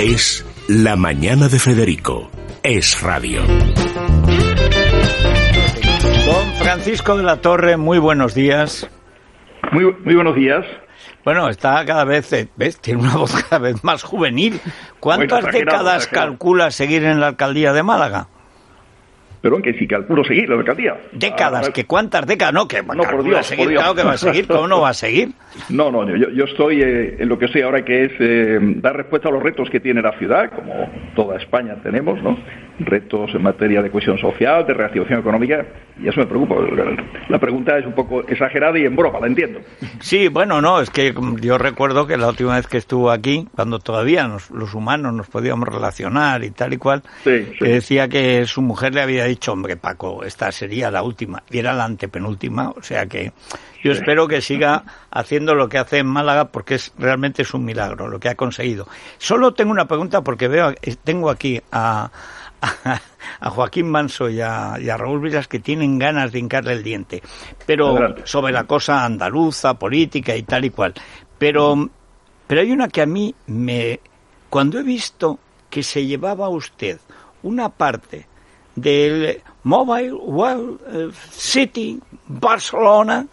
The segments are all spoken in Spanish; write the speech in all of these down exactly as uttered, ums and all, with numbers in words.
Es La Mañana de Federico. Es radio. Don Francisco de la Torre, muy buenos días. Muy, muy buenos días. Bueno, está cada vez, ¿ves? Tiene una voz cada vez más juvenil. ¿Cuántas bueno, décadas calcula seguir en la alcaldía de Málaga? Pero que si calculo seguir la alcaldía. Décadas, ah, ¿que cuántas décadas? No, que no, por Dios, seguir, por Dios. Claro que va a seguir, ¿cómo no va a seguir? No, no, yo, yo estoy eh, en lo que estoy ahora, que es eh, dar respuesta a los retos que tiene la ciudad, como toda España tenemos, ¿no? Retos en materia de cohesión social, de reactivación económica, y eso me preocupa. La pregunta es un poco exagerada y en broma, la entiendo. Sí, bueno, no, es que yo recuerdo que la última vez que estuvo aquí, cuando todavía nos, los humanos nos podíamos relacionar y tal y cual, sí, sí. que decía que su mujer le había dicho, hombre, Paco, esta sería la última, y era la antepenúltima, o sea que yo sí. espero que siga haciendo lo que hace en Málaga, porque es realmente es un milagro lo que ha conseguido. Solo tengo una pregunta, porque veo, tengo aquí a... a Joaquín Manso y a, y a Raúl Vilas, que tienen ganas de hincarle el diente, pero Adelante. sobre la cosa andaluza, política y tal y cual. Pero, pero hay una que a mí me... Cuando he visto que se llevaba usted una parte del Mobile World City Barcelona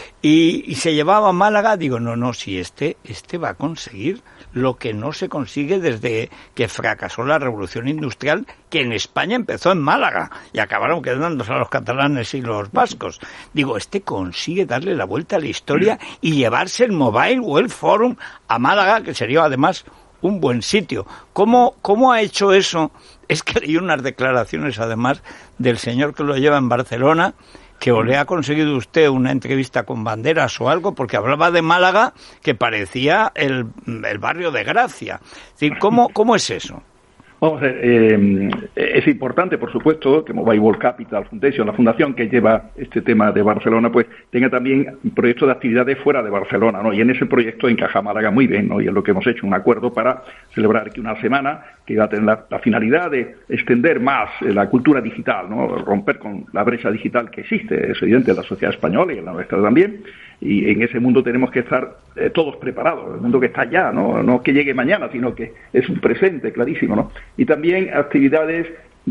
y, y se llevaba a Málaga, digo, no, no, si este, este va a conseguir lo que no se consigue desde que fracasó la revolución industrial, que en España empezó en Málaga y acabaron quedándose a los catalanes y los vascos. Digo, este consigue darle la vuelta a la historia y llevarse el Mobile World Forum a Málaga, que sería además un buen sitio. ¿Cómo, cómo ha hecho eso? Es que leí unas declaraciones además del señor que lo lleva en Barcelona, que o le ha conseguido usted una entrevista con Banderas o algo, porque hablaba de Málaga que parecía el, el barrio de Gracia. Es decir, ¿cómo, cómo es eso? Vamos a ver, eh, es importante, por supuesto, que Mobile World Capital Foundation, la fundación que lleva este tema de Barcelona, pues tenga también proyectos de actividades fuera de Barcelona, ¿no? Y en ese proyecto encaja Málaga muy bien, ¿no? Y es lo que hemos hecho, un acuerdo para celebrar aquí una semana que va a tener la, la finalidad de extender más la cultura digital, ¿no? Romper con la brecha digital que existe, es evidente, en la sociedad española y en la nuestra también. Y en ese mundo tenemos que estar eh, todos preparados, el mundo que está ya, ¿no? No que llegue mañana, sino que es un presente clarísimo, ¿no? Y también actividades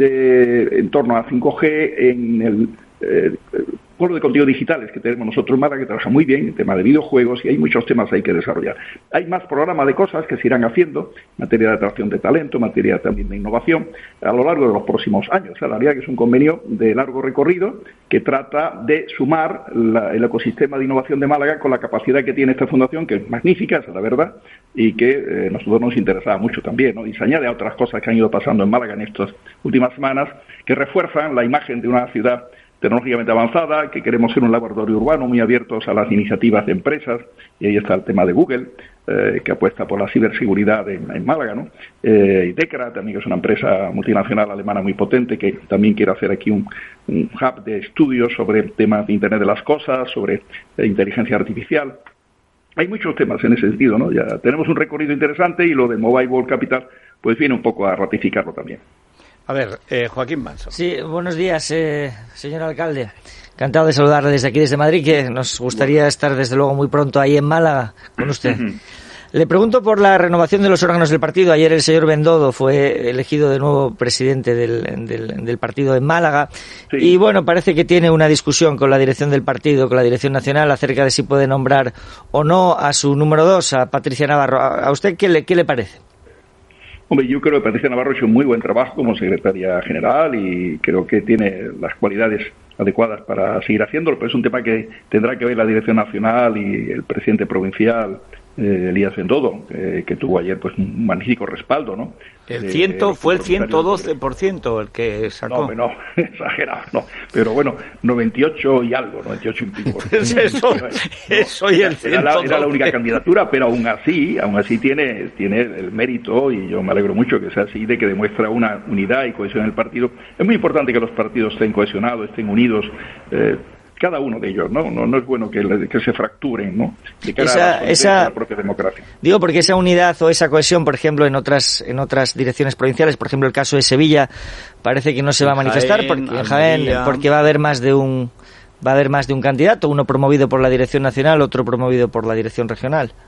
de, en torno a cinco G en el eh, polo de contenidos digitales que tenemos nosotros en Málaga, que trabaja muy bien, el tema de videojuegos, y hay muchos temas ahí que desarrollar. Hay más programas de cosas que se irán haciendo, en materia de atracción de talento, en materia también de innovación, a lo largo de los próximos años. O sea, la realidad que es un convenio de largo recorrido que trata de sumar la, el ecosistema de innovación de Málaga con la capacidad que tiene esta fundación, que es magnífica, esa es la verdad, y que eh, a nosotros nos interesaba mucho también, ¿no? Y se añade a otras cosas que han ido pasando en Málaga en estas últimas semanas, que refuerzan la imagen de una ciudad tecnológicamente avanzada, que queremos ser un laboratorio urbano muy abiertos a las iniciativas de empresas, y ahí está el tema de Google, eh, que apuesta por la ciberseguridad en, en Málaga, ¿no? Eh, y Decra también, que es una empresa multinacional alemana muy potente, que también quiere hacer aquí un, un hub de estudios sobre temas de Internet de las Cosas, sobre eh, inteligencia artificial. Hay muchos temas en ese sentido, ¿no? Ya tenemos un recorrido interesante y lo de Mobile World Capital pues viene un poco a ratificarlo también. A ver, eh, Joaquín Manso. Sí, buenos días, eh, señor alcalde. Encantado de saludarle desde aquí, desde Madrid, que nos gustaría estar desde luego muy pronto ahí en Málaga con usted. Uh-huh. Le pregunto por la renovación de los órganos del partido. Ayer el señor Bendodo fue elegido de nuevo presidente del, del, del partido en Málaga. Sí. Y bueno, parece que tiene una discusión con la dirección del partido, con la dirección nacional, acerca de si puede nombrar o no a su número dos, a Patricia Navarro. ¿A usted qué le, qué le parece? Hombre, yo creo que Patricia Navarro ha hecho un muy buen trabajo como secretaria general y creo que tiene las cualidades adecuadas para seguir haciéndolo, pero es un tema que tendrá que ver la dirección nacional y el presidente provincial, eh, Elías Bendodo, eh, que tuvo ayer pues un magnífico respaldo, ¿no? El ciento, eh, fue el ciento doce por ciento el que sacó. No, no, exagerado, no. Pero bueno, noventa y ocho y algo, noventa y ocho y pico. Pues eso, no, eso y el era, la, era la única candidatura, pero aún así, aún así tiene, tiene el mérito, y yo me alegro mucho que sea así, de que demuestra una unidad y cohesión en el partido. Es muy importante que los partidos estén cohesionados, estén unidos, eh, cada uno de ellos, ¿no? No, no es bueno que, que se fracturen, ¿no? De cara esa, a la, esa, a la propia democracia. Digo, porque esa unidad o esa cohesión, por ejemplo, en otras en otras direcciones provinciales, por ejemplo, el caso de Sevilla, parece que no se va a manifestar, Jaén, porque en Jaén, porque va a haber más de un va a haber más de un candidato, uno promovido por la dirección nacional, otro promovido por la dirección regional.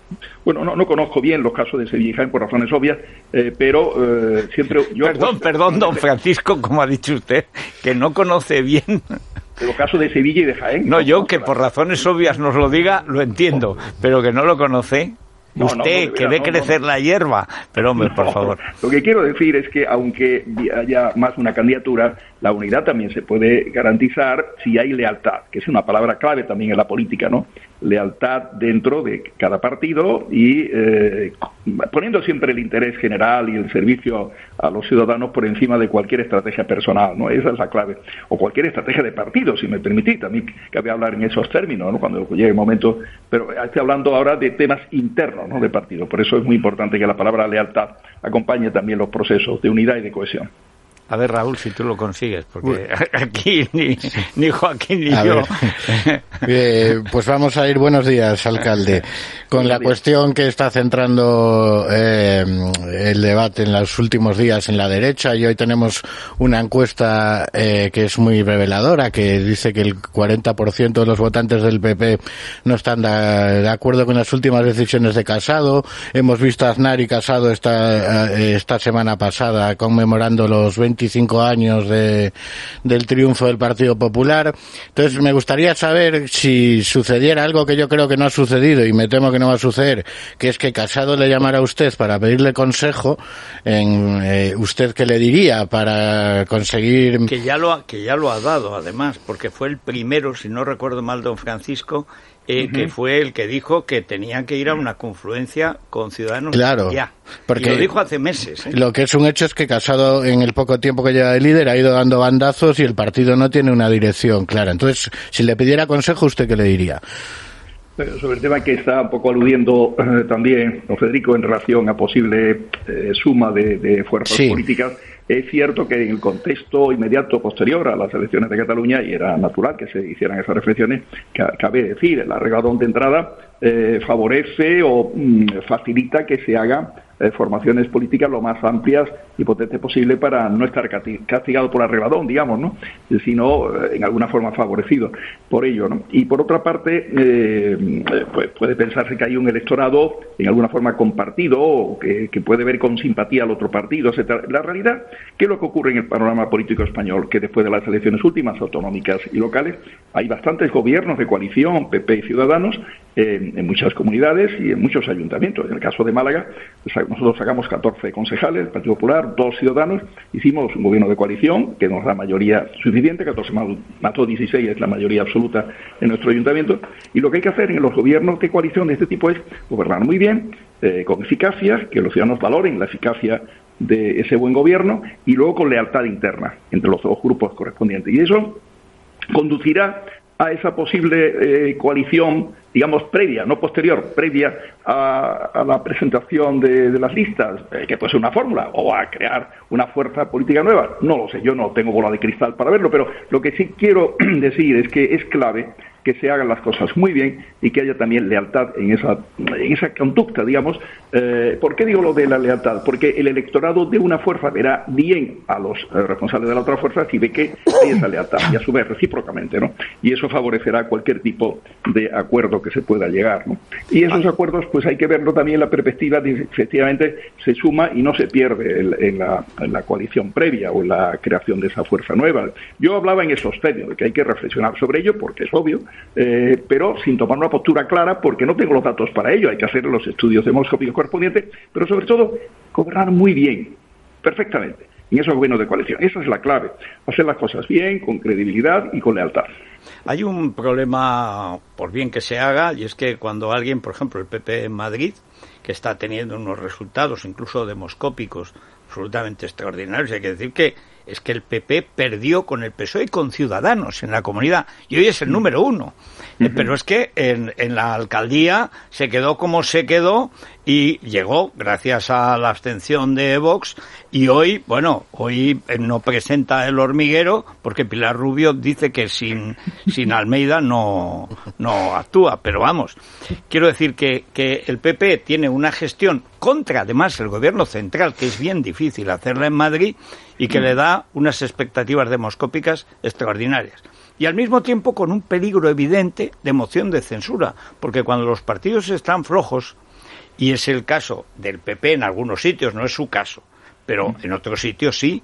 Bueno, no, no conozco bien los casos de Sevilla y Jaén por razones obvias, eh, pero eh, siempre... Yo perdón, pues, perdón, don Francisco, como ha dicho usted, que no conoce bien... los casos de Sevilla y de Jaén. No, yo que por razones obvias nos lo diga, lo entiendo, pero que no lo conoce... No, Usted, no, no, que ve no, crecer no. la hierba. Pero, hombre, por No, favor. Lo que quiero decir es que, aunque haya más de una candidatura, la unidad también se puede garantizar si hay lealtad, que es una palabra clave también en la política, ¿no? Lealtad dentro de cada partido y eh, poniendo siempre el interés general y el servicio a los ciudadanos por encima de cualquier estrategia personal, ¿no? Esa es la clave. O cualquier estrategia de partido, si me permitís. También cabe hablar en esos términos, ¿no? Cuando llegue el momento. Pero estoy hablando ahora de temas internos, ¿no? De partido. Por eso es muy importante que la palabra lealtad acompañe también los procesos de unidad y de cohesión. A ver, Raúl, si tú lo consigues, porque aquí ni, ni Joaquín ni a yo. Eh, pues vamos a ir, buenos días, alcalde, con la cuestión que está centrando eh, el debate en los últimos días en la derecha, y hoy tenemos una encuesta eh, que es muy reveladora, que dice que el cuarenta por ciento de los votantes del P P no están de, de acuerdo con las últimas decisiones de Casado. Hemos visto a Aznar y Casado esta, esta semana pasada conmemorando los veinticinco años de, del triunfo del Partido Popular. Entonces me gustaría saber si sucediera algo que yo creo que no ha sucedido y me temo que no va a suceder, que es que Casado le llamara a usted para pedirle consejo, en eh, usted qué le diría para conseguir... Que ya lo ha, que ya lo ha dado, además, porque fue el primero, si no recuerdo mal, don Francisco, Eh, uh-huh. que fue el que dijo que tenían que ir a una confluencia con Ciudadanos. Claro, ya. porque y lo dijo hace meses. ¿eh? Lo que es un hecho es que Casado, en el poco tiempo que lleva de líder, ha ido dando bandazos y el partido no tiene una dirección clara. Entonces, si le pidiera consejo, ¿usted qué le diría? Sobre el tema que está un poco aludiendo eh, también don Federico en relación a posible eh, suma de, de fuerzas sí. políticas, es cierto que en el contexto inmediato posterior a las elecciones de Cataluña, y era natural que se hicieran esas reflexiones, cabe decir, el arregladón de entrada eh, favorece o mm, facilita que se haga eh, formaciones políticas lo más amplias y potentes posible para no estar castigado por arregladón, digamos, ¿no? Sino eh, en alguna forma favorecido por ello, ¿no? Y por otra parte, eh, pues puede pensarse que hay un electorado en alguna forma compartido o que, que puede ver con simpatía al otro partido, etcétera. La realidad, ¿qué es lo que ocurre en el panorama político español? Que después de las elecciones últimas, autonómicas y locales, hay bastantes gobiernos de coalición, P P y Ciudadanos, eh, en muchas comunidades y en muchos ayuntamientos. En el caso de Málaga, nosotros sacamos catorce concejales, el Partido Popular, dos Ciudadanos, hicimos un gobierno de coalición que nos da mayoría suficiente, catorce más dieciséis es la mayoría absoluta en nuestro ayuntamiento, y lo que hay que hacer en los gobiernos de coalición de este tipo es gobernar muy bien, eh, con eficacia, que los ciudadanos valoren la eficacia de ese buen gobierno, y luego con lealtad interna entre los dos grupos correspondientes. Y eso conducirá a esa posible eh, coalición, digamos, previa, no posterior, previa a, a la presentación de, de las listas, eh, que puede ser una fórmula, o a crear una fuerza política nueva. No lo sé, yo no tengo bola de cristal para verlo, pero lo que sí quiero decir es que es clave que se hagan las cosas muy bien y que haya también lealtad en esa en esa conducta, digamos. Eh, ¿Por qué digo lo de la lealtad? Porque el electorado de una fuerza verá bien a los eh, responsables de la otra fuerza si ve que hay esa lealtad, y a su vez recíprocamente, ¿no? Y eso favorecerá cualquier tipo de acuerdo que se pueda llegar, ¿no? Y esos acuerdos, pues hay que verlo también en la perspectiva de efectivamente se suma y no se pierde el, en, la, en la coalición previa o en la creación de esa fuerza nueva. Yo hablaba en esos términos, de que hay que reflexionar sobre ello porque es obvio, Eh, pero sin tomar una postura clara, porque no tengo los datos para ello. Hay que hacer los estudios demoscópicos correspondientes, pero sobre todo gobernar muy bien, perfectamente, en esos gobiernos de coalición. Esa es la clave, hacer las cosas bien, con credibilidad y con lealtad. Hay un problema, por bien que se haga, y es que cuando alguien, por ejemplo, el P P en Madrid, que está teniendo unos resultados incluso demoscópicos absolutamente extraordinarios, hay que decir que es que el P P perdió con el P S O E y con Ciudadanos en la comunidad, y hoy es el número uno. Uh-huh. Pero es que en, en la alcaldía se quedó como se quedó y llegó gracias a la abstención de Vox, y hoy, bueno, hoy no presenta el hormiguero porque Pilar Rubio dice que sin, sin Almeida no, no actúa, pero vamos, quiero decir que, que el P P tiene una gestión contra, además, el gobierno central, que es bien difícil hacerla en Madrid, y que le da unas expectativas demoscópicas extraordinarias. Y al mismo tiempo con un peligro evidente de moción de censura, porque cuando los partidos están flojos, y es el caso del P P en algunos sitios, no es su caso, pero en otros sitios sí,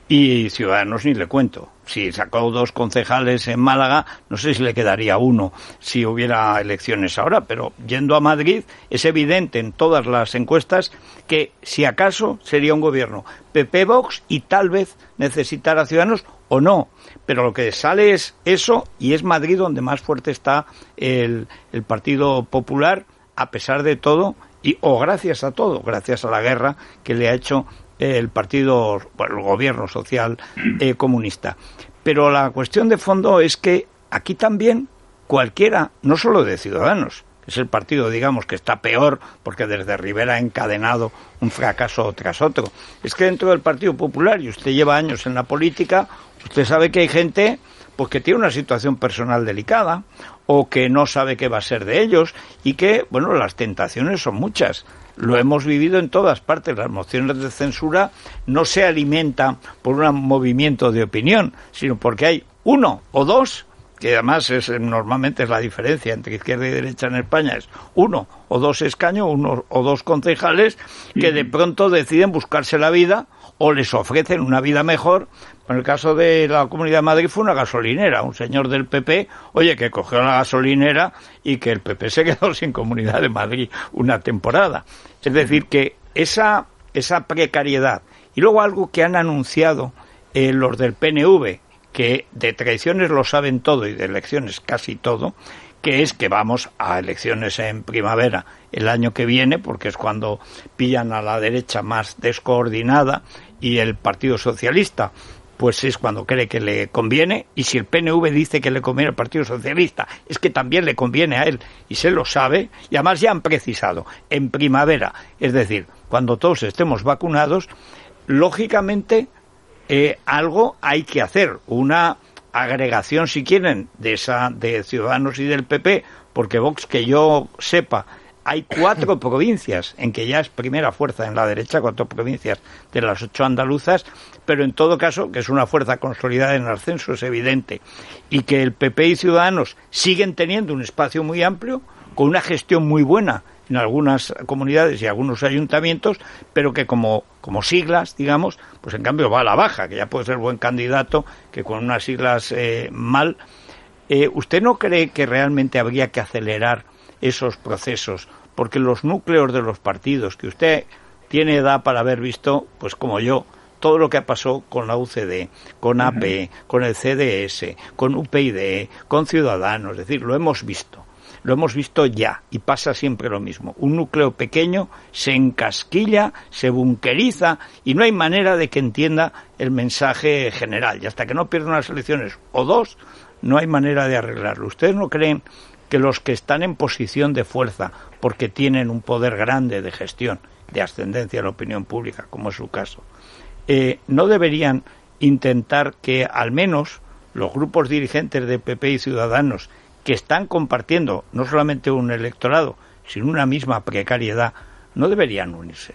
y Ciudadanos ni le cuento. Si sacó dos concejales en Málaga, no sé si le quedaría uno si hubiera elecciones ahora, pero yendo a Madrid es evidente en todas las encuestas que si acaso sería un gobierno P P Vox y tal vez necesitará Ciudadanos o no, pero lo que sale es eso, y es Madrid donde más fuerte está el, el Partido Popular, a pesar de todo, y o gracias a todo, gracias a la guerra que le ha hecho el partido, bueno, el gobierno social eh, comunista. Pero la cuestión de fondo es que aquí también cualquiera, no solo de Ciudadanos, que es el partido, digamos, que está peor porque desde Rivera ha encadenado un fracaso tras otro, es que dentro del Partido Popular, y usted lleva años en la política, usted sabe que hay gente pues que tiene una situación personal delicada o que no sabe qué va a ser de ellos y que, bueno, las tentaciones son muchas. Lo hemos vivido en todas partes. Las mociones de censura no se alimentan por un movimiento de opinión, sino porque hay uno o dos, que además es normalmente es la diferencia entre izquierda y derecha en España, es uno o dos escaños, uno o dos concejales, que de pronto deciden buscarse la vida o les ofrecen una vida mejor. En el caso de la Comunidad de Madrid fue una gasolinera, un señor del P P, oye, que cogió la gasolinera y que el P P se quedó sin Comunidad de Madrid una temporada. Es decir, que esa, esa precariedad, y luego algo que han anunciado eh, los del P N V, que de traiciones lo saben todo y de elecciones casi todo, que es que vamos a elecciones en primavera el año que viene, porque es cuando pillan a la derecha más descoordinada, y el Partido Socialista pues es cuando cree que le conviene, y si el P N V dice que le conviene al Partido Socialista, es que también le conviene a él, y se lo sabe, y además ya han precisado, en primavera, es decir, cuando todos estemos vacunados, lógicamente eh, algo hay que hacer, una agregación, si quieren, de esa de Ciudadanos y del P P, porque Vox, que yo sepa, hay cuatro provincias en que ya es primera fuerza en la derecha, cuatro provincias de las ocho andaluzas, pero en todo caso, que es una fuerza consolidada en el ascenso, es evidente, y que el P P y Ciudadanos siguen teniendo un espacio muy amplio, con una gestión muy buena en algunas comunidades y algunos ayuntamientos, pero que como, como siglas, digamos, pues en cambio va a la baja, que ya puede ser buen candidato, que con unas siglas eh, mal. Eh, ¿Usted no cree que realmente habría que acelerar esos procesos? Porque los núcleos de los partidos, que usted tiene edad para haber visto, pues como yo, todo lo que pasó con la U C D, con A P, uh-huh. con el C D S, con U P Ydy, con Ciudadanos, es decir, lo hemos visto. Lo hemos visto ya, y pasa siempre lo mismo. Un núcleo pequeño se encasquilla, se bunkeriza, y no hay manera de que entienda el mensaje general. Y hasta que no pierdan unas elecciones o dos, no hay manera de arreglarlo. ¿Ustedes no creen que los que están en posición de fuerza, porque tienen un poder grande de gestión, de ascendencia en la opinión pública, como es su caso, eh, no deberían intentar que al menos los grupos dirigentes de P P y Ciudadanos, que están compartiendo no solamente un electorado, sino una misma precariedad, no deberían unirse?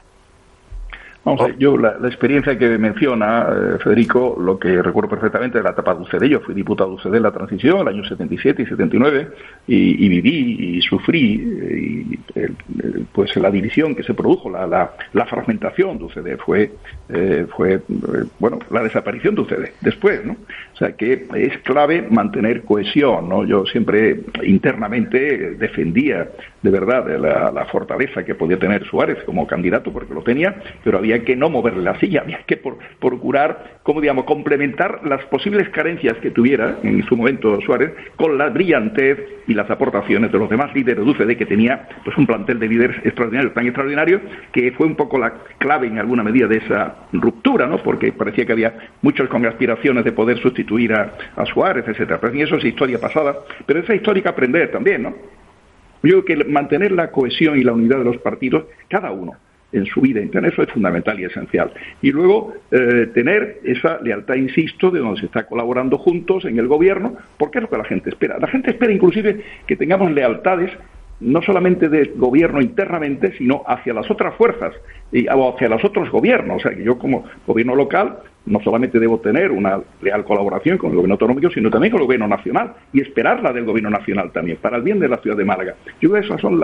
Vamos a ver, yo la, la experiencia que menciona eh, Federico, lo que recuerdo perfectamente es la etapa de U C D. Yo fui diputado de U C D en la transición, el año setenta y siete y setenta y nueve, y, y viví y sufrí eh, y, el, el, pues la división que se produjo, la, la, la fragmentación de U C D fue, eh, fue eh, bueno, la desaparición de U C D después, ¿no? O sea que es clave mantener cohesión, ¿no? Yo siempre internamente defendía de verdad la, la fortaleza que podía tener Suárez como candidato, porque lo tenía, pero había que no moverle la silla, había que por, procurar, como digamos, complementar las posibles carencias que tuviera en su momento Suárez con la brillantez y las aportaciones de los demás líderes de U C D, que tenía pues un plantel de líderes extraordinarios, tan extraordinario, que fue un poco la clave en alguna medida de esa ruptura, ¿no? Porque parecía que había muchos con aspiraciones de poder sustituir a, a Suárez, etcétera. Pero eso es historia pasada, pero esa historia hay que aprender también, ¿no? Yo creo que mantener la cohesión y la unidad de los partidos, cada uno en su vida interna, eso es fundamental y esencial. Y luego eh, tener esa lealtad, insisto, de donde se está colaborando juntos en el gobierno, porque es lo que la gente espera. La gente espera inclusive que tengamos lealtades no solamente del gobierno internamente, sino hacia las otras fuerzas y, o hacia los otros gobiernos. O sea, que yo como gobierno local no solamente debo tener una leal colaboración con el gobierno autonómico, sino también con el gobierno nacional, y esperarla del gobierno nacional también, para el bien de la ciudad de Málaga. Yo creo que esas son las,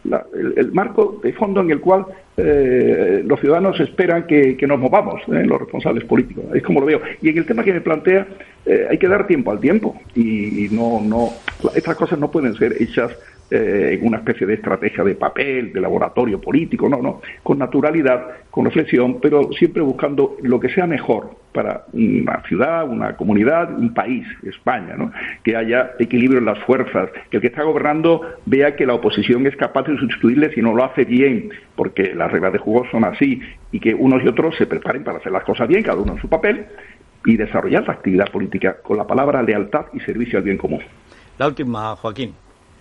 la, el, el marco de fondo en el cual eh, los ciudadanos esperan que, que nos movamos, eh, los responsables políticos. Es como lo veo. Y en el tema que me plantea, eh, hay que dar tiempo al tiempo. Y, y no, no, estas cosas no pueden ser hechas eh, en una especie de estrategia de papel, de laboratorio político, no, no. Con naturalidad, con reflexión, pero siempre buscando lo que sea mejor para una ciudad, una comunidad, un país, España, ¿no? Que haya equilibrio en las fuerzas, que el que está gobernando vea que la oposición es capaz de sustituirle si no lo hace bien, porque las reglas de juego son así, y que unos y otros se preparen para hacer las cosas bien, cada uno en su papel, y desarrollar la actividad política con la palabra lealtad y servicio al bien común. La última, Joaquín.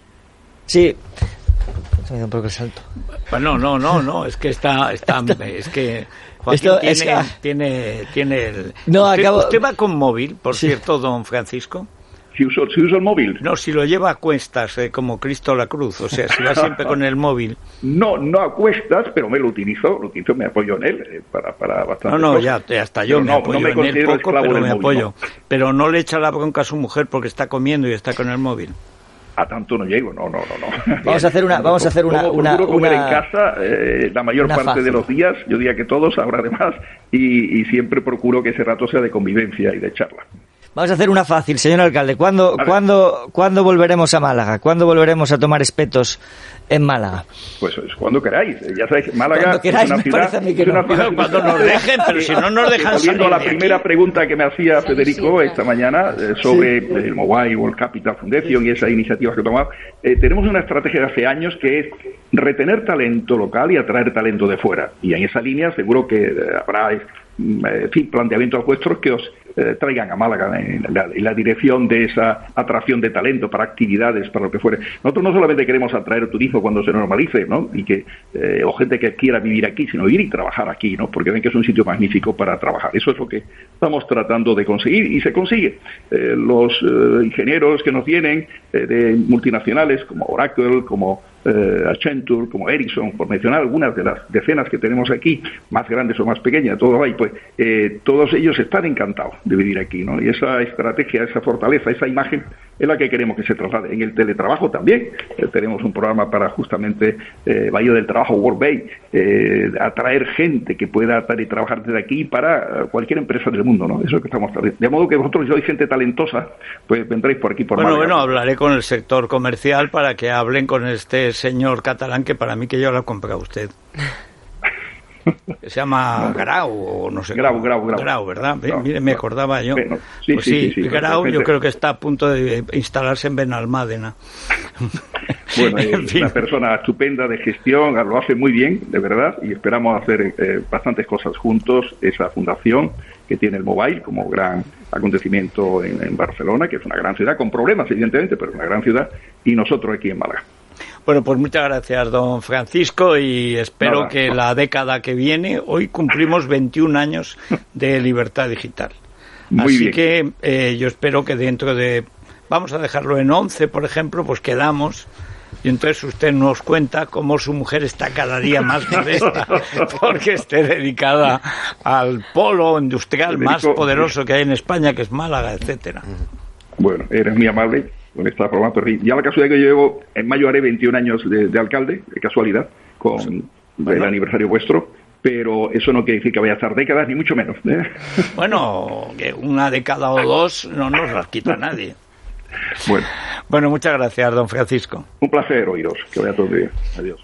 Sí. Se me da un poco el salto. Bueno, no, no, no, es que está, está es que Joaquín Esto, tiene, es que... tiene, tiene el... No, ¿Usted, acabo... ¿Usted va con móvil, por sí. cierto, don Francisco? Si uso, si uso el móvil. No, si lo lleva a cuestas, eh, como Cristo la cruz, o sea, si va siempre con el móvil. No, no a cuestas, pero me lo utilizo, lo utilizo, me apoyo en él eh, para, para bastante. No, no, cosas. ya, hasta yo pero me no, apoyo no me en él poco, pero me móvil, apoyo. ¿no? Pero no le echa la bronca a su mujer porque está comiendo y está con el móvil. A tanto no llego, no, no, no, no. Vamos a hacer una, vamos a hacer una, Como una, procuro comer una... en casa eh, la mayor parte fácil. de los días, yo diría que todos, ahora además, y, y siempre procuro que ese rato sea de convivencia y de charla. Vamos a hacer una fácil, señor alcalde. ¿Cuándo, ¿cuándo, ¿cuándo volveremos a Málaga? ¿Cuándo volveremos a tomar espetos en Málaga? Pues, pues cuando queráis. Ya sabéis, Málaga Cuando queráis, es una me ciudad... parece a mí que es una no. ciudad Bueno, cuando nos dejen, pero si no nos dejan salir Volviendo a la de primera aquí. pregunta que me hacía Federico esta mañana eh, sobre Sí. el Mobile World Capital Foundation y esas iniciativas que tomamos, eh, tenemos una estrategia de hace años que es retener talento local y atraer talento de fuera. Y en esa línea seguro que eh, habrá... en fin, planteamientos vuestros que os eh, traigan a Málaga en la, en la dirección de esa atracción de talento para actividades, para lo que fuere. Nosotros no solamente queremos atraer turismo cuando se normalice, ¿no? Y que eh, o gente que quiera vivir aquí, sino vivir y trabajar aquí, ¿no? Porque ven que es un sitio magnífico para trabajar. Eso es lo que estamos tratando de conseguir y se consigue. Eh, los eh, ingenieros que nos vienen eh, de multinacionales como Oracle, como Eh, Accenture, como Ericsson, por mencionar algunas de las decenas que tenemos aquí, más grandes o más pequeñas, todos hay, pues eh, todos ellos están encantados de vivir aquí, ¿no? Y esa estrategia, esa fortaleza, esa imagen es la que queremos que se traslade. En el teletrabajo también eh, tenemos un programa para justamente eh, Bahía del Trabajo, World Bay, eh, atraer gente que pueda trabajar desde aquí para cualquier empresa del mundo, ¿no? Eso es lo que estamos haciendo. De modo que vosotros, si sois gente talentosa, pues vendréis por aquí por Bueno, Málaga. bueno, hablaré con el sector comercial para que hablen con este señor catalán que para mí que yo lo ha comprado usted. Que se llama Grau o no sé. Grau, Grau, Grau. Grau, ¿verdad? Grau, Mire, me Grau. acordaba yo. Bueno, sí, pues sí, sí, sí, sí, Grau yo perfecto. creo que está a punto de instalarse en Benalmádena. Bueno, es En fin. una persona estupenda de gestión, lo hace muy bien, de verdad, y esperamos hacer eh, bastantes cosas juntos. Esa fundación que tiene el Mobile como gran acontecimiento en, en Barcelona, que es una gran ciudad, con problemas evidentemente, pero una gran ciudad, y nosotros aquí en Málaga. Bueno, pues muchas gracias, don Francisco, y espero Nada. que la década que viene, hoy cumplimos veintiún años de libertad digital. Muy Así bien. que eh, yo espero que dentro de, vamos a dejarlo en once, por ejemplo, pues quedamos, y entonces usted nos cuenta cómo su mujer está cada día más modesta, porque esté dedicada al polo industrial Federico, más poderoso que hay en España, que es Málaga, etcétera. Bueno, eres muy amable con esta broma, pero ya la casualidad que yo llevo, en mayo haré veintiún años de, de alcalde, de casualidad, con Bueno. el aniversario vuestro, pero eso no quiere decir que vaya a estar décadas, ni mucho menos, ¿eh? Bueno, que una década o dos no nos las quita nadie. Bueno, Bueno, muchas gracias, don Francisco. un placer oíros, que vaya todo bien. Adiós.